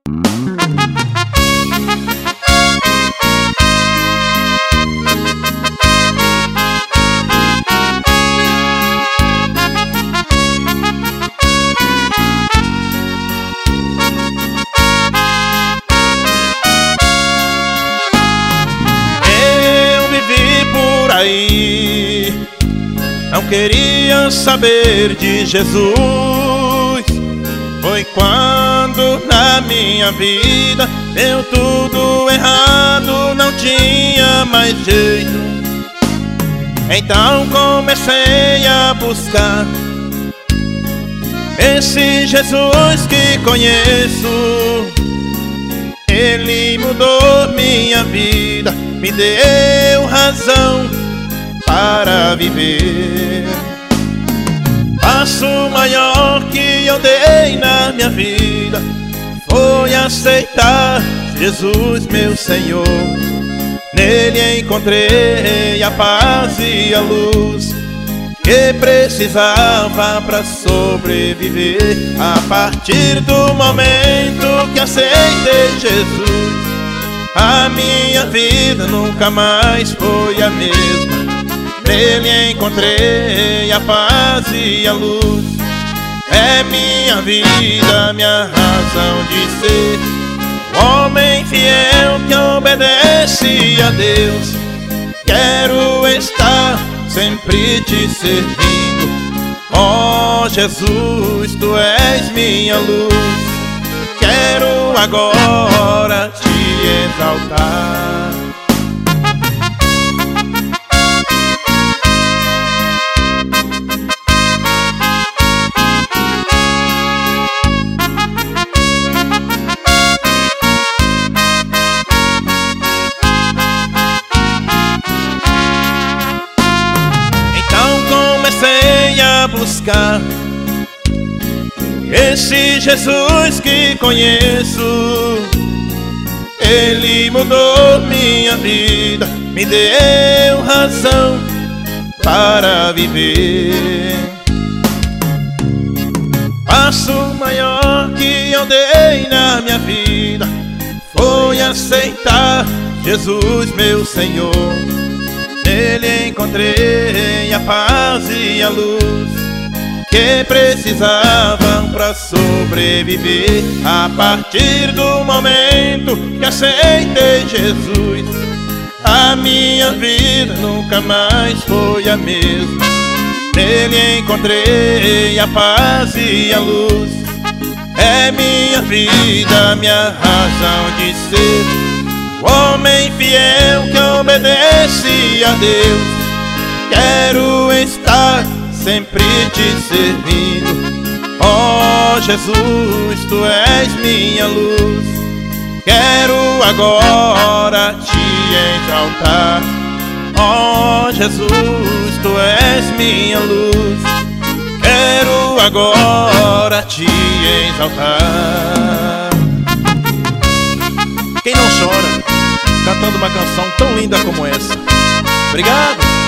Não queria saber de Jesus. Foi quando na minha vida deu tudo errado, não tinha mais jeito. Então comecei a buscar esse Jesus que conheço. Ele mudou minha vida, me deu razão para viver. Passo maior que eu dei na minha vida foi aceitar Jesus, meu Senhor. Nele encontrei a paz e a luz que precisava para sobreviver. A partir do momento que aceitei Jesus, a minha vida nunca mais foi a mesma. Nele encontrei a paz e a luz. É minha vida, minha razão de ser. Homem fiel que obedece a Deus. Quero estar sempre te servindo. Oh Jesus, tu és minha luz. Quero agora te exaltar. Buscar esse Jesus que conheço. Ele mudou minha vida, me deu razão para viver. Passo maior que eu dei na minha vida foi aceitar Jesus, meu Senhor. Nele encontrei a paz e a luz que precisavam para sobreviver. A partir do momento que aceitei Jesus, a minha vida nunca mais foi a mesma. Nele encontrei a paz e a luz. É minha vida, minha razão de ser. Homem fiel que obedece a Deus. Quero estar sempre te servindo. Oh Jesus, tu és minha luz. Quero agora te exaltar. Oh Jesus, tu és minha luz. Quero agora te exaltar. Quem não chora cantando uma canção tão linda como essa? Obrigado!